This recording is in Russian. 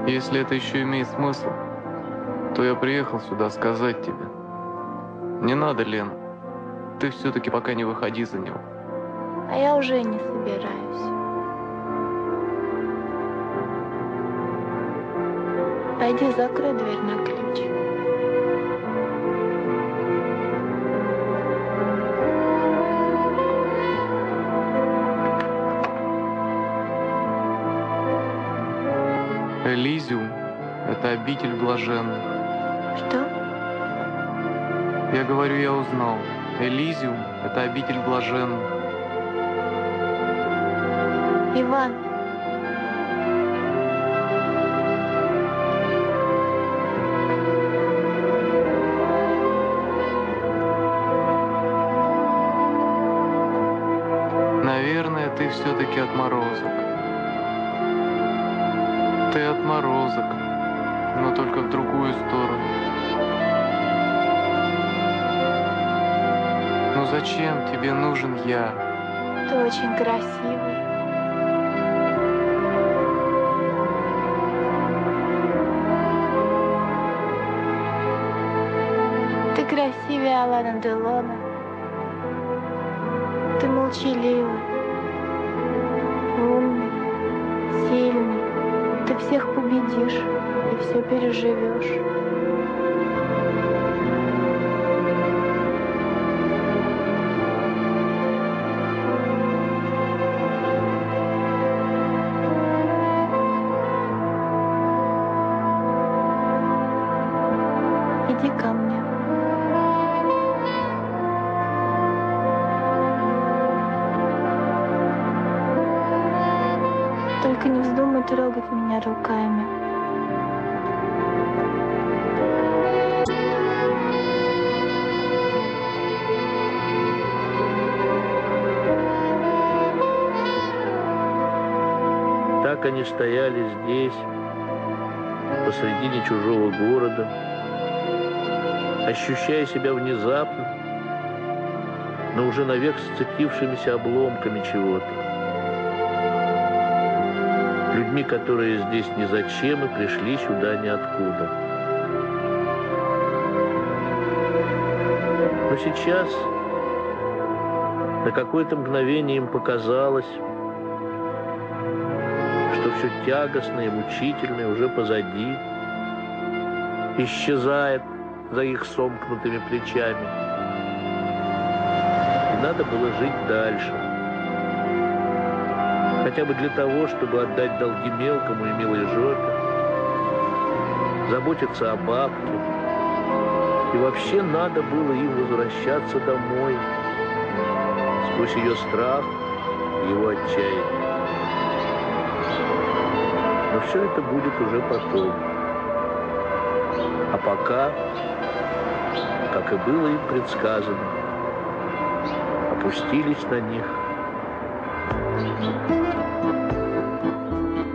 Если это еще имеет смысл, то я приехал сюда сказать тебе. Не надо, Лена. Ты все-таки пока не выходи за него. А я уже не собираюсь. Пойди закрой дверь на ключ. Элизиум — это обитель блаженных. Что? Я говорю, я узнал. Элизиум — это обитель блаженных. Иван. Наверное, ты все-таки отморозок. Ты отморозок, но только в другую сторону. Ну зачем тебе нужен я? Ты очень красивый. Ты красивее Алана Делона. Ты молчаливый, умный, сильный. Ты всех победишь и все переживешь. Иди ко мне. Только не вздумай трогать меня руками. Так они стояли здесь, посредине чужого города, ощущая себя внезапно, но уже навек сцепившимися обломками чего-то. Людьми, которые здесь ни зачем и пришли сюда ниоткуда. Но сейчас на какое-то мгновение им показалось, что все тягостное и мучительное уже позади, исчезает за их сомкнутыми плечами. И надо было жить дальше. Хотя бы для того, чтобы отдать долги мелкому и милой жопе, заботиться о бабке. И вообще надо было им возвращаться домой, сквозь ее страх и его отчаяние. Но все это будет уже потом. А пока, как и было им предсказано, опустились на них